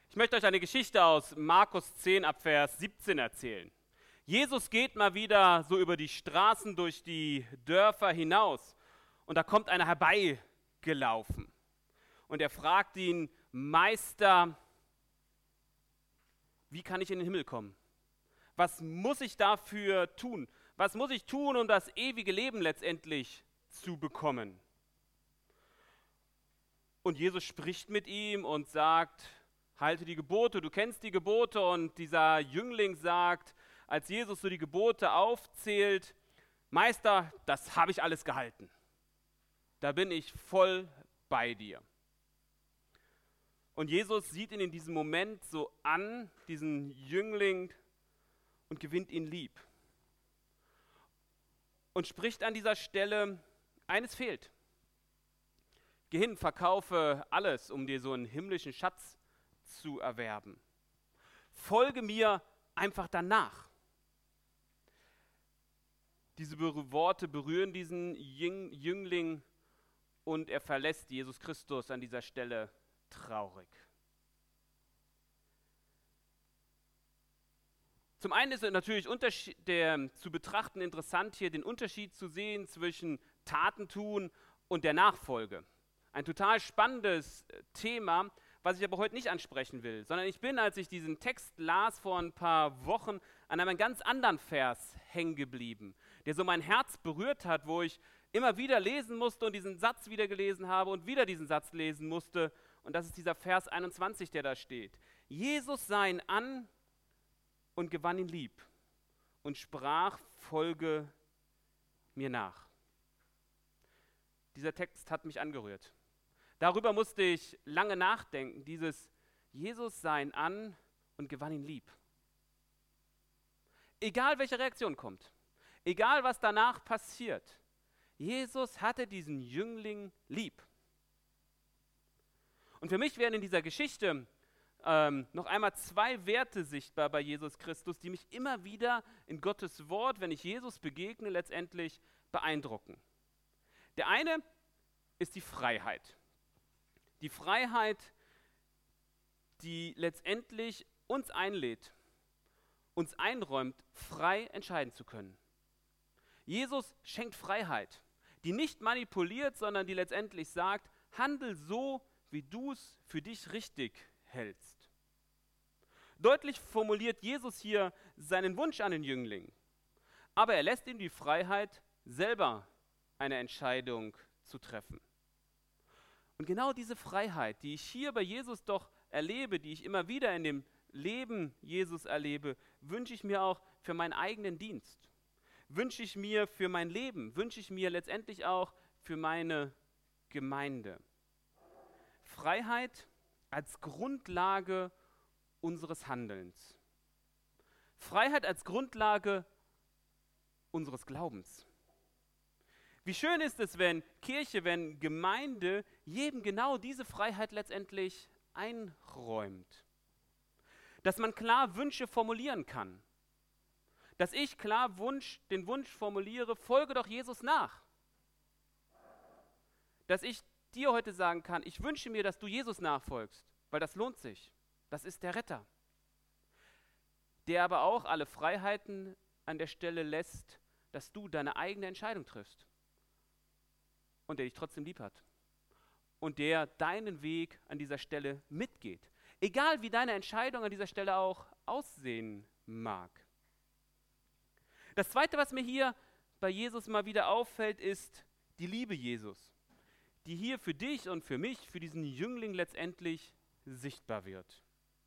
Ich möchte euch eine Geschichte aus Markus 10 ab Vers 17 erzählen. Jesus geht mal wieder so über die Straßen durch die Dörfer hinaus und da kommt einer herbeigelaufen. Und er fragt ihn: Meister, wie kann ich in den Himmel kommen? Was muss ich dafür tun? Was muss ich tun, um das ewige Leben letztendlich zu bekommen? Und Jesus spricht mit ihm und sagt: Halte die Gebote, du kennst die Gebote. Und dieser Jüngling sagt, als Jesus so die Gebote aufzählt: Meister, das habe ich alles gehalten. Da bin ich voll bei dir. Und Jesus sieht ihn in diesem Moment so an, diesen Jüngling, und gewinnt ihn lieb. Und spricht an dieser Stelle: Eines fehlt. Geh hin, verkaufe alles, um dir so einen himmlischen Schatz zu erwerben. Folge mir einfach danach. Diese Worte berühren diesen Jüngling und er verlässt Jesus Christus an dieser Stelle traurig. Zum einen ist es natürlich zu betrachten interessant, hier den Unterschied zu sehen zwischen Taten tun und der Nachfolge. Ein total spannendes Thema, was ich aber heute nicht ansprechen will, sondern ich bin, als ich diesen Text las vor ein paar Wochen, an einem ganz anderen Vers hängen geblieben, der so mein Herz berührt hat, wo ich immer wieder lesen musste und diesen Satz wieder gelesen habe und wieder diesen Satz lesen musste. Und das ist dieser Vers 21, der da steht. Jesus sah ihn an und gewann ihn lieb und sprach: Folge mir nach. Dieser Text hat mich angerührt. Darüber musste ich lange nachdenken, dieses Jesus sah ihn an und gewann ihn lieb. Egal welche Reaktion kommt, egal was danach passiert, Jesus hatte diesen Jüngling lieb. Und für mich werden in dieser Geschichte noch einmal zwei Werte sichtbar bei Jesus Christus, die mich immer wieder in Gottes Wort, wenn ich Jesus begegne, letztendlich beeindrucken. Der eine ist die Freiheit. Die Freiheit, die letztendlich uns einlädt, uns einräumt, frei entscheiden zu können. Jesus schenkt Freiheit, die nicht manipuliert, sondern die letztendlich sagt: Handel so, wie du es für dich richtig hältst. Deutlich formuliert Jesus hier seinen Wunsch an den Jüngling, aber er lässt ihm die Freiheit, selber eine Entscheidung zu treffen. Und genau diese Freiheit, die ich hier bei Jesus doch erlebe, die ich immer wieder in dem Leben Jesus erlebe, wünsche ich mir auch für meinen eigenen Dienst. Wünsche ich mir für mein Leben, wünsche ich mir letztendlich auch für meine Gemeinde. Freiheit als Grundlage unseres Handelns. Freiheit als Grundlage unseres Glaubens. Wie schön ist es, wenn Kirche, wenn Gemeinde jedem genau diese Freiheit letztendlich einräumt. Dass man klar Wünsche formulieren kann. Dass ich klar den Wunsch formuliere: Folge doch Jesus nach. Dass ich dir heute sagen kann: Ich wünsche mir, dass du Jesus nachfolgst, weil das lohnt sich. Das ist der Retter. Der aber auch alle Freiheiten an der Stelle lässt, dass du deine eigene Entscheidung triffst. Und der dich trotzdem lieb hat. Und der deinen Weg an dieser Stelle mitgeht. Egal wie deine Entscheidung an dieser Stelle auch aussehen mag. Das Zweite, was mir hier bei Jesus mal wieder auffällt, ist die Liebe Jesus, die hier für dich und für mich, für diesen Jüngling letztendlich sichtbar wird.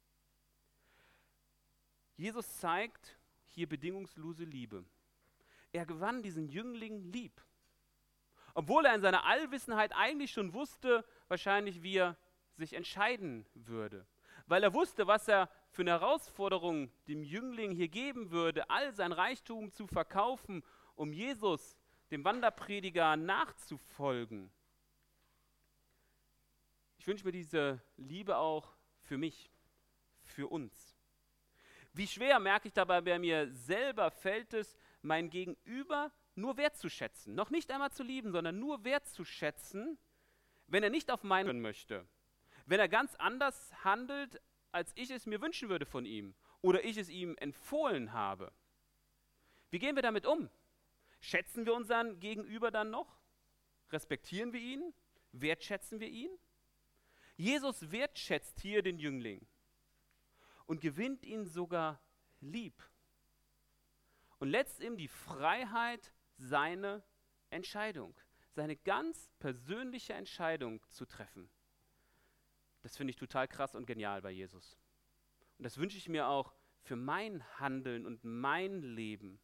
Jesus zeigt hier bedingungslose Liebe. Er gewann diesen Jüngling lieb. Obwohl er in seiner Allwissenheit eigentlich schon wusste, wahrscheinlich wie er sich entscheiden würde. Weil er wusste, was er für eine Herausforderung dem Jüngling hier geben würde, all sein Reichtum zu verkaufen, um Jesus, dem Wanderprediger, nachzufolgen. Ich wünsche mir diese Liebe auch für mich, für uns. Wie schwer, merke ich dabei bei mir selber, fällt es, mein Gegenüber nur wertzuschätzen. Noch nicht einmal zu lieben, sondern nur wertzuschätzen, wenn er nicht auf meinen möchte. Wenn er ganz anders handelt, als ich es mir wünschen würde von ihm oder ich es ihm empfohlen habe. Wie gehen wir damit um? Schätzen wir unseren Gegenüber dann noch? Respektieren wir ihn? Wertschätzen wir ihn? Jesus wertschätzt hier den Jüngling und gewinnt ihn sogar lieb und lässt ihm die Freiheit, seine Entscheidung, seine ganz persönliche Entscheidung zu treffen. Das finde ich total krass und genial bei Jesus. Und das wünsche ich mir auch für mein Handeln und mein Leben.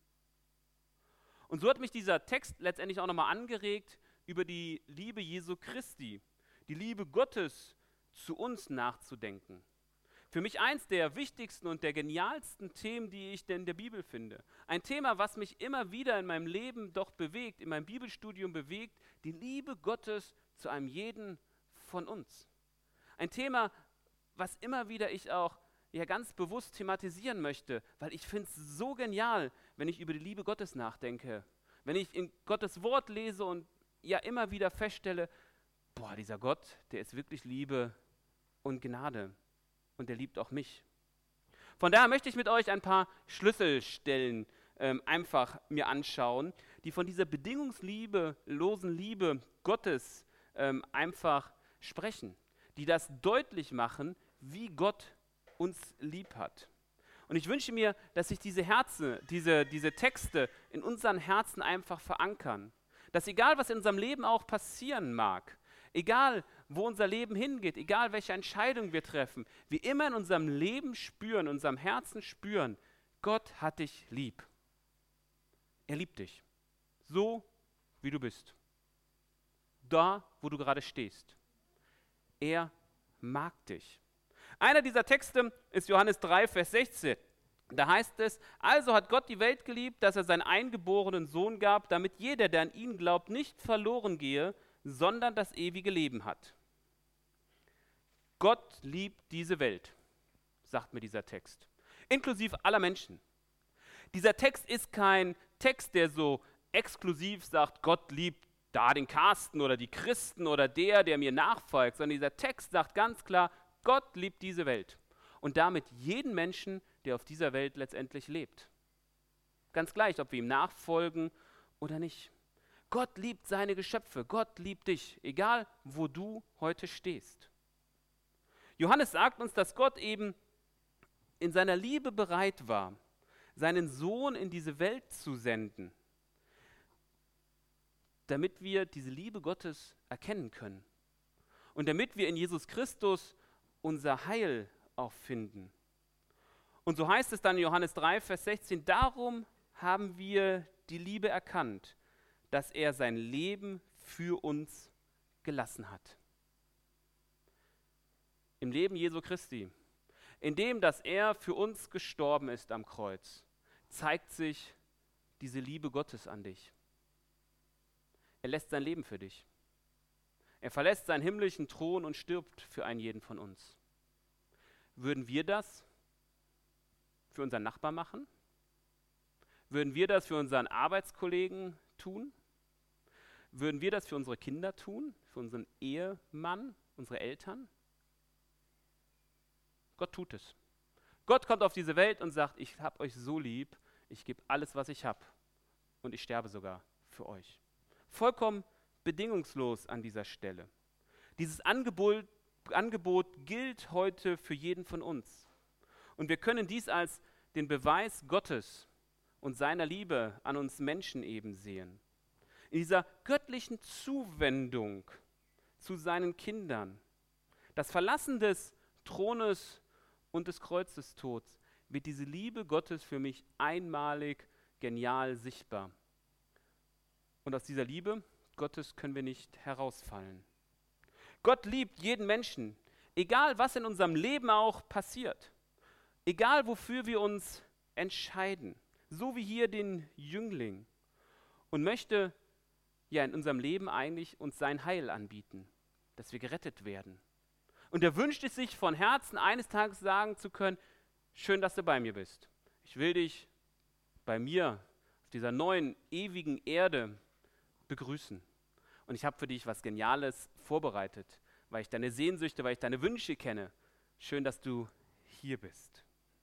Und so hat mich dieser Text letztendlich auch nochmal angeregt, über die Liebe Jesu Christi, die Liebe Gottes zu uns nachzudenken. Für mich eins der wichtigsten und der genialsten Themen, die ich denn in der Bibel finde. Ein Thema, was mich immer wieder in meinem Leben doch bewegt, in meinem Bibelstudium bewegt, die Liebe Gottes zu einem jeden von uns. Ein Thema, was immer wieder ich auch ganz bewusst thematisieren möchte, weil ich finde es so genial, wenn ich über die Liebe Gottes nachdenke. Wenn ich in Gottes Wort lese und immer wieder feststelle, dieser Gott, der ist wirklich Liebe und Gnade und der liebt auch mich. Von daher möchte ich mit euch ein paar Schlüsselstellen einfach mir anschauen, die von dieser bedingungslosen Liebe Gottes einfach sprechen, die das deutlich machen, wie Gott uns lieb hat. Und ich wünsche mir, dass sich diese Texte in unseren Herzen einfach verankern. Dass egal, was in unserem Leben auch passieren mag, egal, wo unser Leben hingeht, egal, welche Entscheidung wir treffen, wir immer in unserem Leben spüren, in unserem Herzen spüren, Gott hat dich lieb. Er liebt dich. So, wie du bist. Da, wo du gerade stehst. Er mag dich. Einer dieser Texte ist Johannes 3, Vers 16. Da heißt es, also hat Gott die Welt geliebt, dass er seinen eingeborenen Sohn gab, damit jeder, der an ihn glaubt, nicht verloren gehe, sondern das ewige Leben hat. Gott liebt diese Welt, sagt mir dieser Text, inklusive aller Menschen. Dieser Text ist kein Text, der so exklusiv sagt, Gott liebt da den Carsten oder die Christen oder der mir nachfolgt, sondern dieser Text sagt ganz klar, Gott liebt diese Welt und damit jeden Menschen, der auf dieser Welt letztendlich lebt. Ganz gleich, ob wir ihm nachfolgen oder nicht. Gott liebt seine Geschöpfe, Gott liebt dich, egal wo du heute stehst. Johannes sagt uns, dass Gott eben in seiner Liebe bereit war, seinen Sohn in diese Welt zu senden, damit wir diese Liebe Gottes erkennen können und damit wir in Jesus Christus unser Heil auch finden. Und so heißt es dann in Johannes 3, Vers 16, darum haben wir die Liebe erkannt, dass er sein Leben für uns gelassen hat. Im Leben Jesu Christi, in dem, dass er für uns gestorben ist am Kreuz, zeigt sich diese Liebe Gottes an dich. Er lässt sein Leben für dich. Er verlässt seinen himmlischen Thron und stirbt für einen jeden von uns. Würden wir das für unseren Nachbar machen? Würden wir das für unseren Arbeitskollegen tun? Würden wir das für unsere Kinder tun? Für unseren Ehemann, unsere Eltern? Gott tut es. Gott kommt auf diese Welt und sagt, ich habe euch so lieb, ich gebe alles, was ich habe und ich sterbe sogar für euch. Vollkommen bedingungslos an dieser Stelle. Dieses Angebot gilt heute für jeden von uns. Und wir können dies als den Beweis Gottes und seiner Liebe an uns Menschen eben sehen. In dieser göttlichen Zuwendung zu seinen Kindern, das Verlassen des Thrones und des Kreuzestods, wird diese Liebe Gottes für mich einmalig, genial sichtbar. Und aus dieser Liebe Gottes können wir nicht herausfallen. Gott liebt jeden Menschen, egal was in unserem Leben auch passiert, egal wofür wir uns entscheiden, so wie hier den Jüngling, und möchte in unserem Leben eigentlich uns sein Heil anbieten, dass wir gerettet werden. Und er wünscht es sich von Herzen, eines Tages sagen zu können, schön, dass du bei mir bist. Ich will dich bei mir auf dieser neuen, ewigen Erde begrüßen. Und ich habe für dich was Geniales vorbereitet, weil ich deine Sehnsüchte, weil ich deine Wünsche kenne. Schön, dass du hier bist.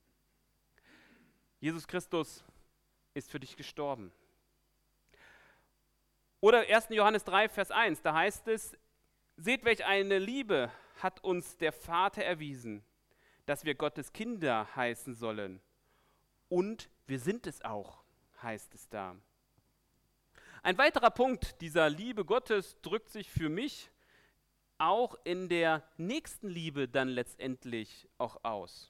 Jesus Christus ist für dich gestorben. Oder 1. Johannes 3, Vers 1, da heißt es, seht, welch eine Liebe hat uns der Vater erwiesen, dass wir Gottes Kinder heißen sollen. Und wir sind es auch, heißt es da. Ein weiterer Punkt dieser Liebe Gottes drückt sich für mich auch in der Nächstenliebe dann letztendlich auch aus.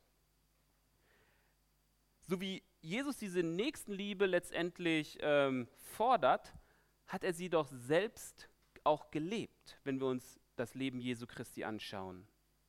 So wie Jesus diese Nächstenliebe letztendlich fordert, hat er sie doch selbst auch gelebt, wenn wir uns das Leben Jesu Christi anschauen.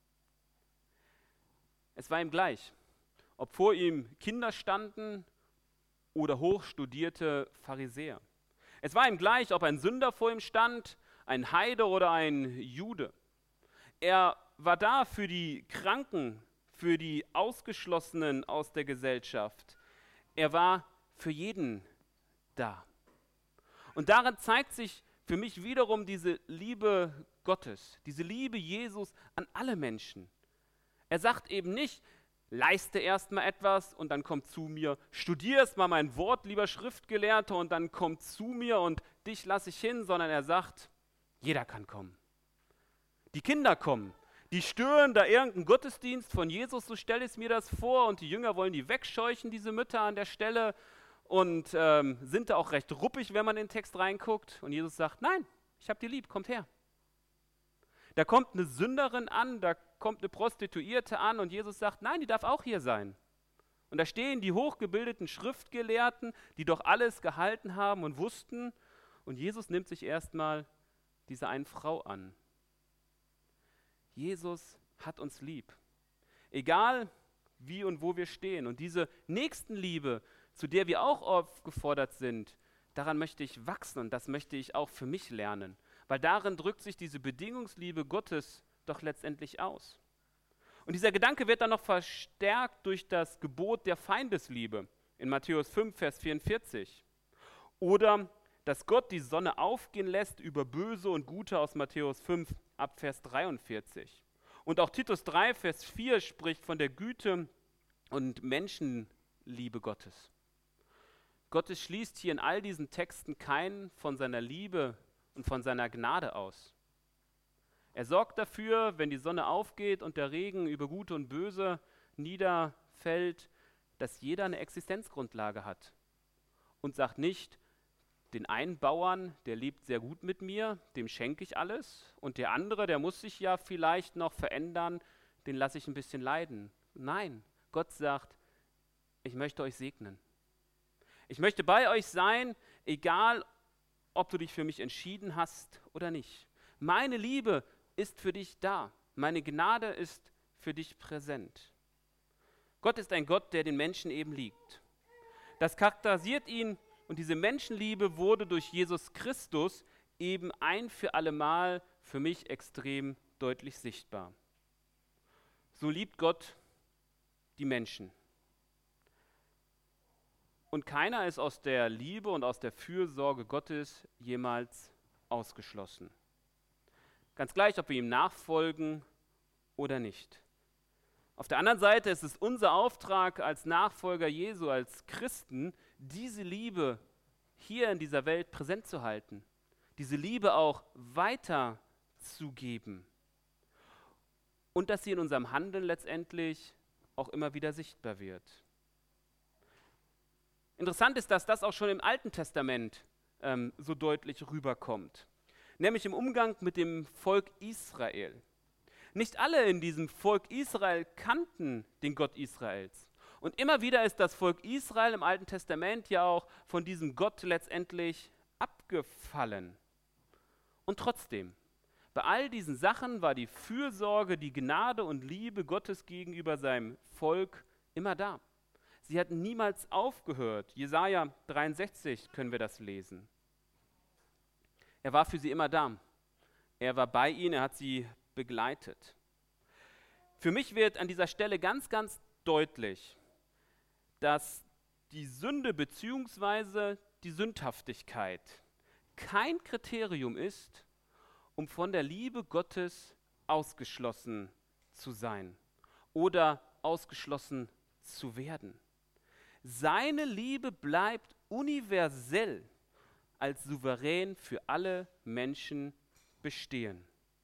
Es war ihm gleich, ob vor ihm Kinder standen oder hochstudierte Pharisäer. Es war ihm gleich, ob ein Sünder vor ihm stand, ein Heide oder ein Jude. Er war da für die Kranken, für die Ausgeschlossenen aus der Gesellschaft. Er war für jeden da. Und darin zeigt sich für mich wiederum diese Liebe Gottes, diese Liebe Jesus an alle Menschen. Er sagt eben nicht, leiste erst mal etwas und dann komm zu mir, studier erst mal mein Wort, lieber Schriftgelehrter, und dann komm zu mir und dich lasse ich hin, sondern er sagt, jeder kann kommen. Die Kinder kommen, die stören da irgendeinen Gottesdienst von Jesus, so stelle ich mir das vor, und die Jünger wollen die wegscheuchen, diese Mütter an der Stelle, und sind da auch recht ruppig, wenn man in den Text reinguckt. Und Jesus sagt, nein, ich habe die lieb, kommt her. Da kommt eine Sünderin an, da kommt eine Prostituierte an und Jesus sagt, nein, die darf auch hier sein. Und da stehen die hochgebildeten Schriftgelehrten, die doch alles gehalten haben und wussten. Und Jesus nimmt sich erstmal dieser einen Frau an. Jesus hat uns lieb. Egal wie und wo wir stehen. Und diese Nächstenliebe, zu der wir auch aufgefordert sind, daran möchte ich wachsen und das möchte ich auch für mich lernen. Weil darin drückt sich diese Bedingungsliebe Gottes doch letztendlich aus. Und dieser Gedanke wird dann noch verstärkt durch das Gebot der Feindesliebe in Matthäus 5, Vers 44. Oder, dass Gott die Sonne aufgehen lässt über Böse und Gute aus Matthäus 5, ab Vers 43. Und auch Titus 3, Vers 4 spricht von der Güte und Menschenliebe Gottes. Gott schließt hier in all diesen Texten keinen von seiner Liebe und von seiner Gnade aus. Er sorgt dafür, wenn die Sonne aufgeht und der Regen über Gute und Böse niederfällt, dass jeder eine Existenzgrundlage hat. Und sagt nicht, den einen Bauern, der lebt sehr gut mit mir, dem schenke ich alles. Und der andere, der muss sich ja vielleicht noch verändern, den lasse ich ein bisschen leiden. Nein, Gott sagt, ich möchte euch segnen. Ich möchte bei euch sein, egal ob du dich für mich entschieden hast oder nicht. Meine Liebe ist für dich da. Meine Gnade ist für dich präsent. Gott ist ein Gott, der den Menschen eben liebt. Das charakterisiert ihn, und diese Menschenliebe wurde durch Jesus Christus eben ein für allemal für mich extrem deutlich sichtbar. So liebt Gott die Menschen. Und keiner ist aus der Liebe und aus der Fürsorge Gottes jemals ausgeschlossen. Ganz gleich, ob wir ihm nachfolgen oder nicht. Auf der anderen Seite ist es unser Auftrag als Nachfolger Jesu, als Christen, diese Liebe hier in dieser Welt präsent zu halten. Diese Liebe auch weiterzugeben. Und dass sie in unserem Handeln letztendlich auch immer wieder sichtbar wird. Interessant ist, dass das auch schon im Alten Testament so deutlich rüberkommt. Nämlich im Umgang mit dem Volk Israel. Nicht alle in diesem Volk Israel kannten den Gott Israels. Und immer wieder ist das Volk Israel im Alten Testament ja auch von diesem Gott letztendlich abgefallen. Und trotzdem, bei all diesen Sachen war die Fürsorge, die Gnade und Liebe Gottes gegenüber seinem Volk immer da. Sie hatten niemals aufgehört. Jesaja 63 können wir das lesen. Er war für sie immer da. Er war bei ihnen, er hat sie begleitet. Für mich wird an dieser Stelle ganz, ganz deutlich, dass die Sünde bzw. die Sündhaftigkeit kein Kriterium ist, um von der Liebe Gottes ausgeschlossen zu sein oder ausgeschlossen zu werden. Seine Liebe bleibt universell als souverän für alle Menschen bestehen.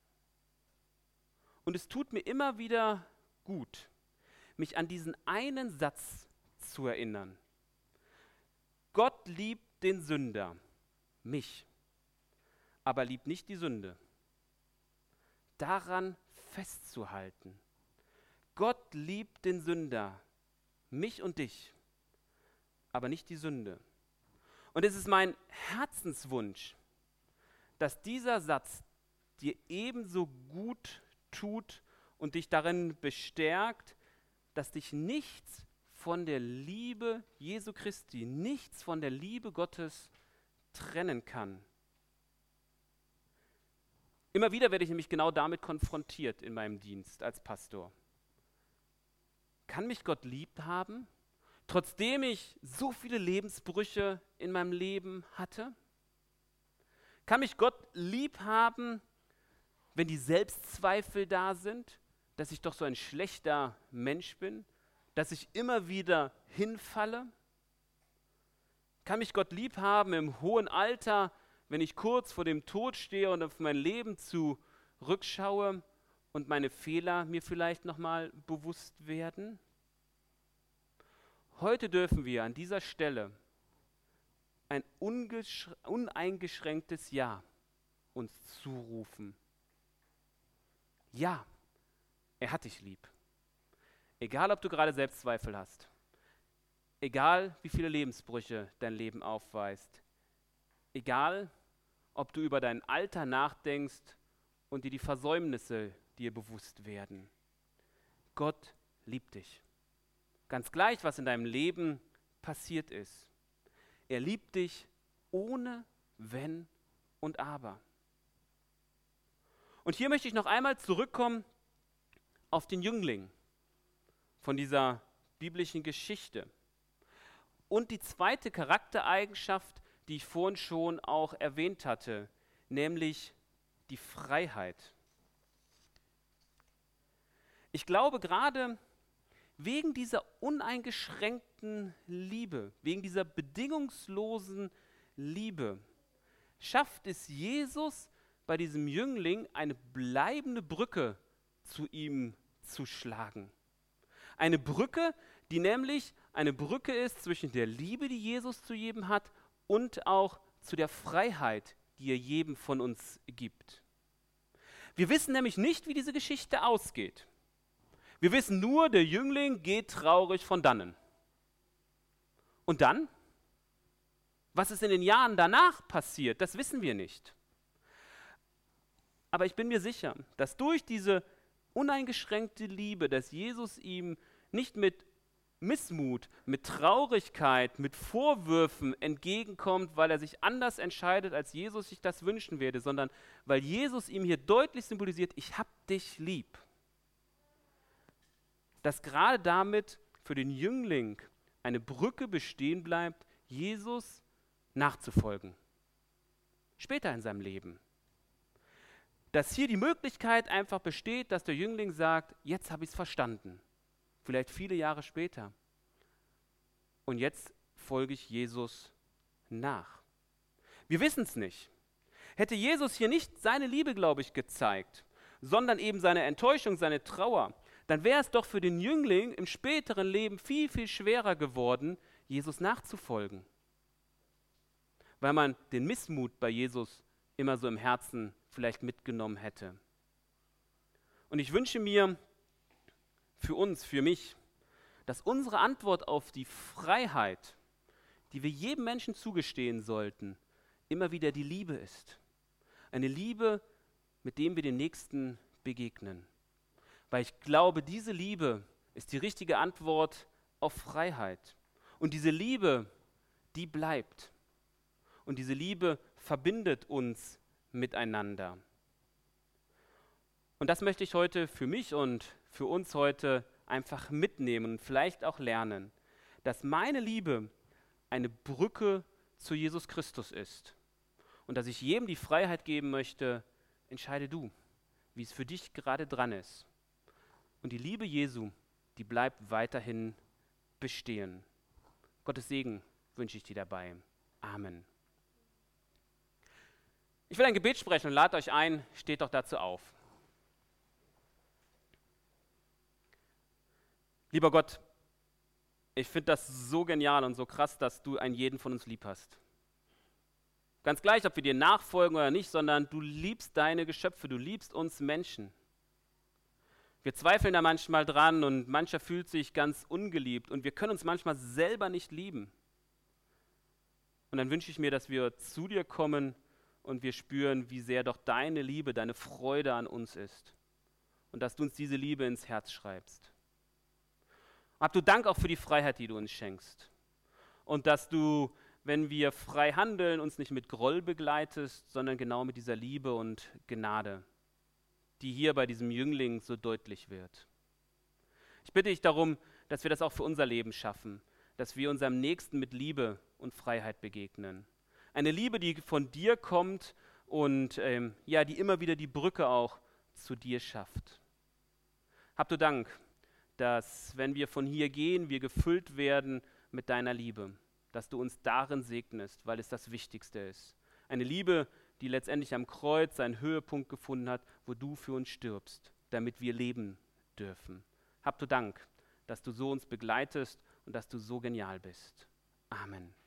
Und es tut mir immer wieder gut, mich an diesen einen Satz zu erinnern. Gott liebt den Sünder, mich, aber liebt nicht die Sünde. Daran festzuhalten. Gott liebt den Sünder, mich und dich, aber nicht die Sünde. Und es ist mein Herzenswunsch, dass dieser Satz dir ebenso gut tut und dich darin bestärkt, dass dich nichts von der Liebe Jesu Christi, nichts von der Liebe Gottes trennen kann. Immer wieder werde ich nämlich genau damit konfrontiert in meinem Dienst als Pastor. Kann mich Gott lieb haben, trotzdem ich so viele Lebensbrüche in meinem Leben hatte? Kann mich Gott lieb haben, wenn die Selbstzweifel da sind, dass ich doch so ein schlechter Mensch bin, dass ich immer wieder hinfalle? Kann mich Gott lieb haben im hohen Alter, wenn ich kurz vor dem Tod stehe und auf mein Leben zurückschaue und meine Fehler mir vielleicht nochmal bewusst werden? Heute dürfen wir an dieser Stelle ein uneingeschränktes Ja uns zurufen. Ja, er hat dich lieb. Egal, ob du gerade Selbstzweifel hast. Egal, wie viele Lebensbrüche dein Leben aufweist. Egal, ob du über dein Alter nachdenkst und dir die Versäumnisse dir bewusst werden. Gott liebt dich. Ganz gleich, was in deinem Leben passiert ist. Er liebt dich ohne Wenn und Aber. Und hier möchte ich noch einmal zurückkommen auf den Jüngling von dieser biblischen Geschichte. Und die zweite Charaktereigenschaft, die ich vorhin schon auch erwähnt hatte, nämlich die Freiheit. Ich glaube, gerade wegen dieser uneingeschränkten Liebe, wegen dieser bedingungslosen Liebe, schafft es Jesus bei diesem Jüngling eine bleibende Brücke zu ihm zu schlagen. Eine Brücke, die nämlich eine Brücke ist zwischen der Liebe, die Jesus zu jedem hat, und auch zu der Freiheit, die er jedem von uns gibt. Wir wissen nämlich nicht, wie diese Geschichte ausgeht. Wir wissen nur, der Jüngling geht traurig von dannen. Und dann? Was ist in den Jahren danach passiert, das wissen wir nicht. Aber ich bin mir sicher, dass durch diese uneingeschränkte Liebe, dass Jesus ihm nicht mit Missmut, mit Traurigkeit, mit Vorwürfen entgegenkommt, weil er sich anders entscheidet, als Jesus sich das wünschen würde, sondern weil Jesus ihm hier deutlich symbolisiert, ich hab dich lieb. Dass gerade damit für den Jüngling eine Brücke bestehen bleibt, Jesus nachzufolgen. Später in seinem Leben. Dass hier die Möglichkeit einfach besteht, dass der Jüngling sagt, jetzt habe ich es verstanden. Vielleicht viele Jahre später. Und jetzt folge ich Jesus nach. Wir wissen es nicht. Hätte Jesus hier nicht seine Liebe, glaube ich, gezeigt, sondern eben seine Enttäuschung, seine Trauer, dann wäre es doch für den Jüngling im späteren Leben viel, viel schwerer geworden, Jesus nachzufolgen. Weil man den Missmut bei Jesus immer so im Herzen vielleicht mitgenommen hätte. Und ich wünsche mir für uns, für mich, dass unsere Antwort auf die Freiheit, die wir jedem Menschen zugestehen sollten, immer wieder die Liebe ist. Eine Liebe, mit dem wir dem Nächsten begegnen. Weil ich glaube, diese Liebe ist die richtige Antwort auf Freiheit. Und diese Liebe, die bleibt. Und diese Liebe verbindet uns miteinander. Und das möchte ich heute für mich und für uns heute einfach mitnehmen und vielleicht auch lernen, dass meine Liebe eine Brücke zu Jesus Christus ist. Und dass ich jedem die Freiheit geben möchte, entscheide du, wie es für dich gerade dran ist. Und die Liebe Jesu, die die bleibt weiterhin bestehen. Gottes Segen wünsche ich dir dabei. Amen. Ich will ein Gebet sprechen und lade euch ein, steht doch dazu auf. Lieber Gott, ich finde das so genial und so krass, dass du einen jeden von uns lieb hast. Ganz gleich, ob wir dir nachfolgen oder nicht, sondern du liebst deine Geschöpfe, du liebst uns Menschen. Wir zweifeln da manchmal dran und mancher fühlt sich ganz ungeliebt und wir können uns manchmal selber nicht lieben. Und dann wünsche ich mir, dass wir zu dir kommen und wir spüren, wie sehr doch deine Liebe, deine Freude an uns ist. Und dass du uns diese Liebe ins Herz schreibst. Hab du Dank auch für die Freiheit, die du uns schenkst. Und dass du, wenn wir frei handeln, uns nicht mit Groll begleitest, sondern genau mit dieser Liebe und Gnade, die hier bei diesem Jüngling so deutlich wird. Ich bitte dich darum, dass wir das auch für unser Leben schaffen, dass wir unserem Nächsten mit Liebe und Freiheit begegnen. Eine Liebe, die von dir kommt und die immer wieder die Brücke auch zu dir schafft. Hab du Dank, dass, wenn wir von hier gehen, wir gefüllt werden mit deiner Liebe, dass du uns darin segnest, weil es das Wichtigste ist. Eine Liebe, die letztendlich am Kreuz seinen Höhepunkt gefunden hat, wo du für uns stirbst, damit wir leben dürfen. Hab du Dank, dass du so uns begleitest und dass du so genial bist. Amen.